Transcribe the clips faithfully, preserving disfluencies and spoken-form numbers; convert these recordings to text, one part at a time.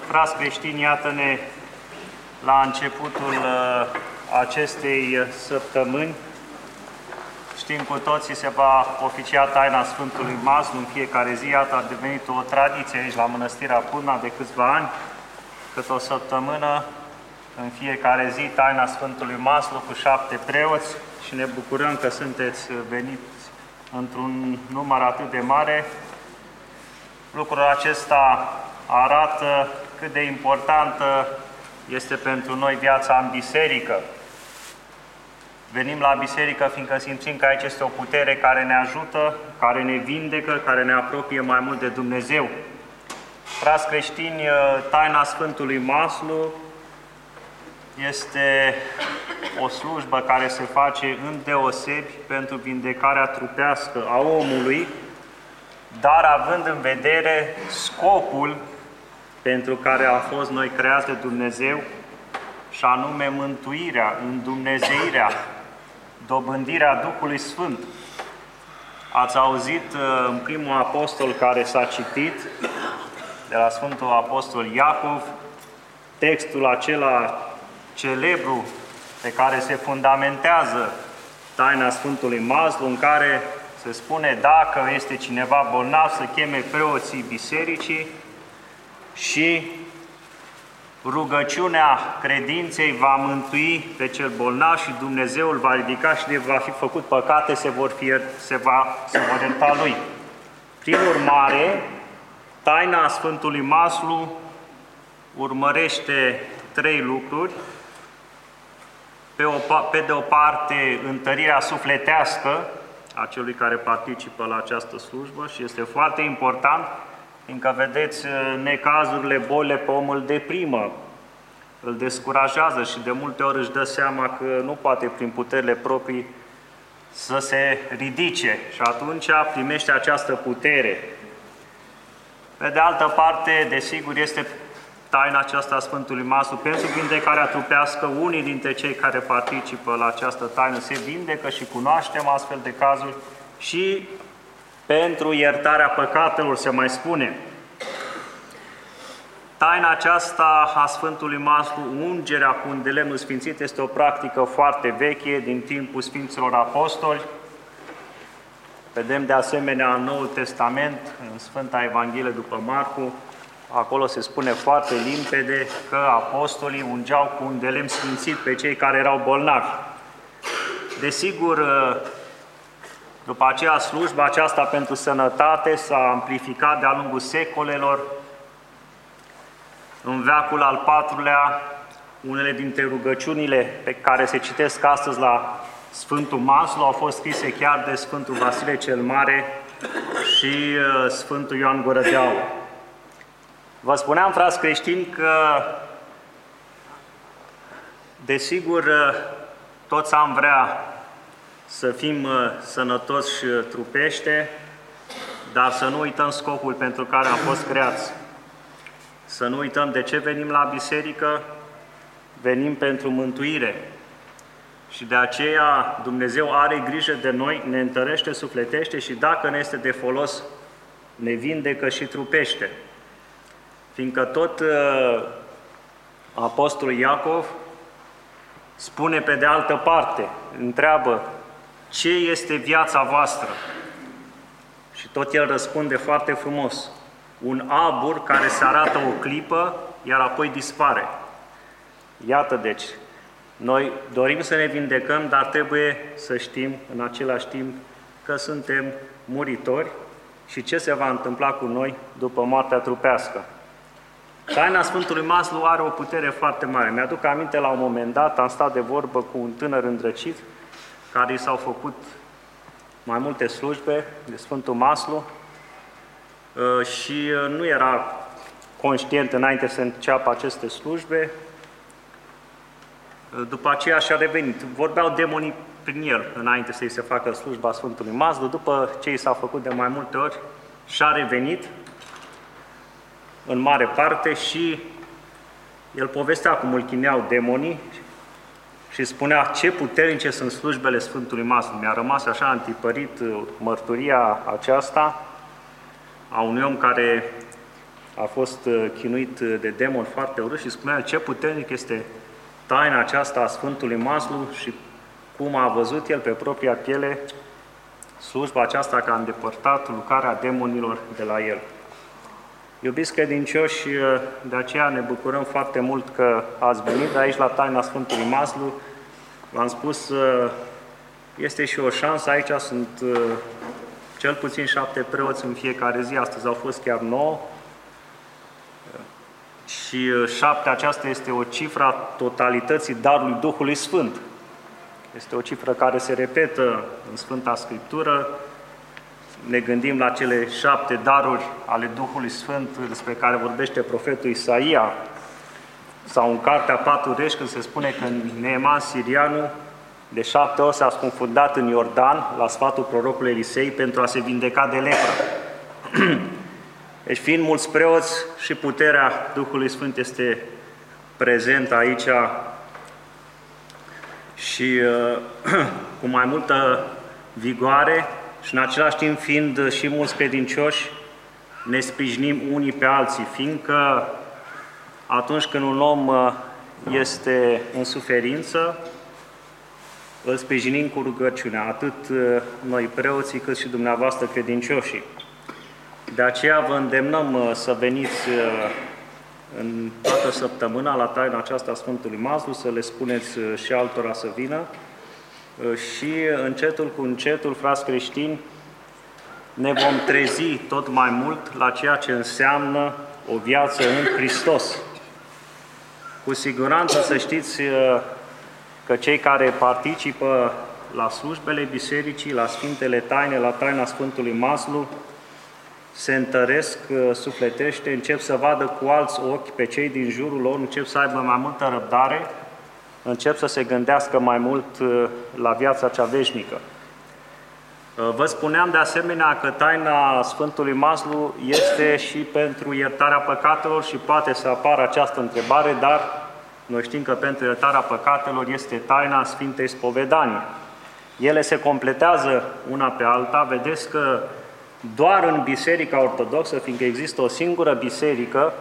frați creștini, iată-ne la începutul acestei săptămâni. Știm cu toții, se va oficia taina Sfântului Maslu în fiecare zi. Iată, a devenit o tradiție aici la Mănăstirea Purna de câțiva ani, cât o săptămână, în fiecare zi, taina Sfântului Maslu cu șapte preoți și ne bucurăm că sunteți veniți într-un număr atât de mare. Lucrul acesta arată cât de importantă este pentru noi viața în biserică. Venim la biserică fiindcă simțim că aici este o putere care ne ajută, care ne vindecă, care ne apropie mai mult de Dumnezeu. Frați creștini, taina Sfântului Maslu este o slujbă care se face îndeosebi pentru vindecarea trupească a omului, dar având în vedere scopul pentru care a fost noi creați de Dumnezeu, și anume mântuirea, îndumnezeirea, dobândirea Duhului Sfânt. Ați auzit în primul apostol care s-a citit, de la Sfântul Apostol Iacov, textul acela celebru pe care se fundamentează taina Sfântului Maslu, în care se spune dacă este cineva bolnav să cheme preoții bisericii și rugăciunea credinței va mântui pe cel bolnav și Dumnezeu îl va ridica și de va fi făcut păcate, se vor, fi, se va, se vor ierta lui. Prin urmare, taina Sfântului Maslu urmărește trei lucruri. Pe, o, pe de o parte, întărirea sufletească a celui care participă la această slujbă și este foarte important, fiindcă, vedeți, necazurile, bolile pe om îl deprimă, îl descurajează și de multe ori își dă seama că nu poate prin puterile proprii să se ridice și atunci primește această putere. Pe de altă parte, desigur, este taina aceasta a Sfântului Maslu pentru vindecarea trupească. Unii dintre cei care participă la această taină se vindecă și cunoaștem astfel de cazuri și pentru iertarea păcatelor, se mai spune. Taina aceasta a Sfântului Maslu, ungerea cu un de lemnul sfințit, este o practică foarte veche din timpul Sfinților Apostoli. Vedem de asemenea în Noul Testament, în Sfânta Evanghelie după Marcu, acolo se spune foarte limpede că apostolii ungeau cu un de lemn sfințit pe cei care erau bolnavi. Desigur, după aceea slujba aceasta pentru sănătate s-a amplificat de-a lungul secolelor. În veacul al patrulea, unele dintre rugăciunile pe care se citesc astăzi la Sfântul Maslu au fost scrise chiar de Sfântul Vasile cel Mare și Sfântul Ioan Gură de Aur. Vă spuneam, frați creștini, că desigur toți am vrea să fim sănătoși trupește, dar să nu uităm scopul pentru care am fost creați. Să nu uităm de ce venim la biserică, venim pentru mântuire. Și de aceea Dumnezeu are grijă de noi, ne întărește, sufletește și dacă ne este de folos, ne vindecă și trupește. Fiindcă tot uh, Apostolul Iacov spune pe de altă parte, întreabă, ce este viața voastră? Și tot el răspunde foarte frumos, un abur care se arată o clipă, iar apoi dispare. Iată deci, noi dorim să ne vindecăm, dar trebuie să știm în același timp că suntem muritori și ce se va întâmpla cu noi după moartea trupească. Taina Sfântului Maslu are o putere foarte mare. Mi-aduc aminte, la un moment dat, am stat de vorbă cu un tânăr îndrăcit, care i s-au făcut mai multe slujbe de Sfântul Maslu și nu era conștient înainte să înceapă aceste slujbe. După aceea și-a revenit. Vorbeau demonii prin el înainte să-i se facă slujba Sfântului Maslu. După ce i s-a făcut de mai multe ori, și-a revenit în mare parte și el povestea cum îl chineau demonii și spunea ce puternice sunt slujbele Sfântului Maslu. Mi-a rămas așa întipărit mărturia aceasta a unui om care a fost chinuit de demon foarte urât și spunea ce puternic este taina aceasta a Sfântului Maslu și cum a văzut el pe propria piele slujba aceasta care a îndepărtat lucrarea demonilor de la el. Iubiți credincioși, de aceea ne bucurăm foarte mult că ați venit aici la taina Sfântului Maslu. V-am spus, este și o șansă, aici sunt cel puțin șapte preoți în fiecare zi, astăzi au fost chiar nouă. Și șapte aceasta este o cifră a totalității darului Duhului Sfânt. Este o cifră care se repetă în Sfânta Scriptură. Ne gândim la cele șapte daruri ale Duhului Sfânt despre care vorbește profetul Isaia, sau în Cartea Patru Reși, când se spune că Neeman Sirianul de șapte ori s-a scufundat în Iordan la sfatul prorocului Elisei pentru a se vindeca de lepră. Deci, fiind mulți preoți, și puterea Duhului Sfânt este prezentă aici și uh, cu mai multă vigoare și în același timp fiind și mulți credincioși, ne sprijinim unii pe alții, fiindcă atunci când un om este în suferință, îl sprijinim cu rugăciunea, atât noi preoții, cât și dumneavoastră credincioșii. De aceea vă îndemnăm să veniți în toată săptămâna la taina aceasta a Sfântului Maslu, să le spuneți și altora să vină și încetul cu încetul, frați creștini, ne vom trezi tot mai mult la ceea ce înseamnă o viață în Hristos. Cu siguranță să știți că cei care participă la slujbele bisericii, la Sfintele Taine, la taina Sfântului Maslu, se întăresc sufletește, încep să vadă cu alți ochi pe cei din jurul lor, încep să aibă mai multă răbdare, încep să se gândească mai mult la viața cea veșnică. Vă spuneam de asemenea că taina Sfântului Maslu este și pentru iertarea păcatelor și poate să apară această întrebare, dar noi știm că pentru iertarea păcatelor este taina Sfintei Spovedanii. Ele se completează una pe alta. Vedeți că doar în Biserica Ortodoxă, fiindcă există o singură biserică,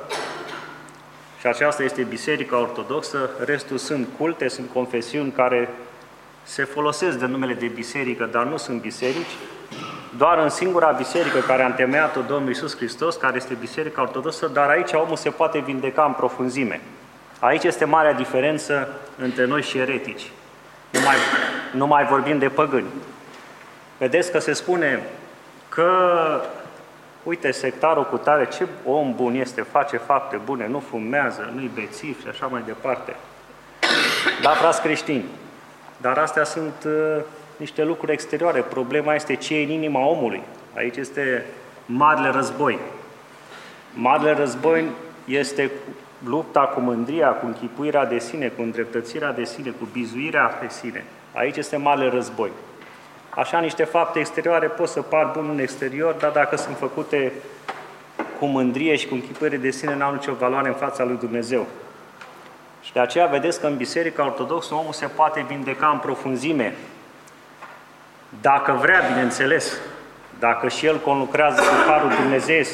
și aceasta este Biserica Ortodoxă, restul sunt culte, sunt confesiuni care se folosesc de numele de biserică, dar nu sunt biserici. Doar în singura biserică care a întemeiat-o Domnul Iisus Hristos, care este Biserica Ortodoxă, dar aici omul se poate vindeca în profunzime. Aici este marea diferență între noi și eretici. Nu mai, nu mai vorbim de păgâni. Vedeți că se spune că, uite, sectarul cu tare, ce om bun este, face fapte bune, nu fumează, nu-i bețiv și așa mai departe. Da, frați creștini, dar astea sunt uh, niște lucruri exterioare. Problema este ce e în inima omului. Aici este marele război. Marele război este lupta cu mândria, cu închipuirea de sine, cu îndreptățirea de sine, cu bizuirea de sine. Aici este marele război. Așa, niște fapte exterioare pot să par bune în exterior, dar dacă sunt făcute cu mândrie și cu închipuire de sine, n-au nicio valoare în fața lui Dumnezeu. Și de aceea vedeți că în Biserica Ortodoxă omul se poate vindeca în profunzime. Dacă vrea, bineînțeles, dacă și el conlucrează cu harul dumnezeiesc.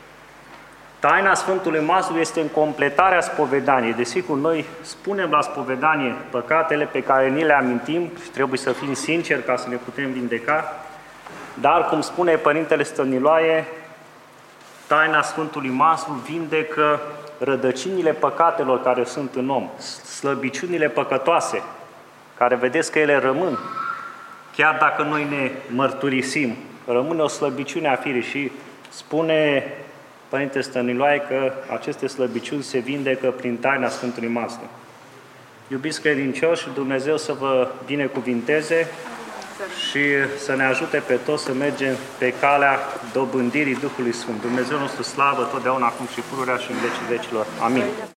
Taina Sfântului Maslu este în completarea spovedaniei. Desigur, noi spunem la spovedanie păcatele pe care ni le amintim și trebuie să fim sinceri ca să ne putem vindeca, dar, cum spune Părintele Stăniloae, taina Sfântului Maslu vindecă rădăcinile păcatelor care sunt în om, slăbiciunile păcătoase, care vedeți că ele rămân. Chiar dacă noi ne mărturisim, rămâne o slăbiciune a firii și spune Părinte Stăniloae că aceste slăbiciuni se vindecă prin taina Sfântului Maslu. Iubiți credincioși, Dumnezeu să vă binecuvinteze și să ne ajute pe toți să mergem pe calea dobândirii Duhului Sfânt. Dumnezeu nostru slavă totdeauna, acum și pururea și în vecii vecilor. Amin.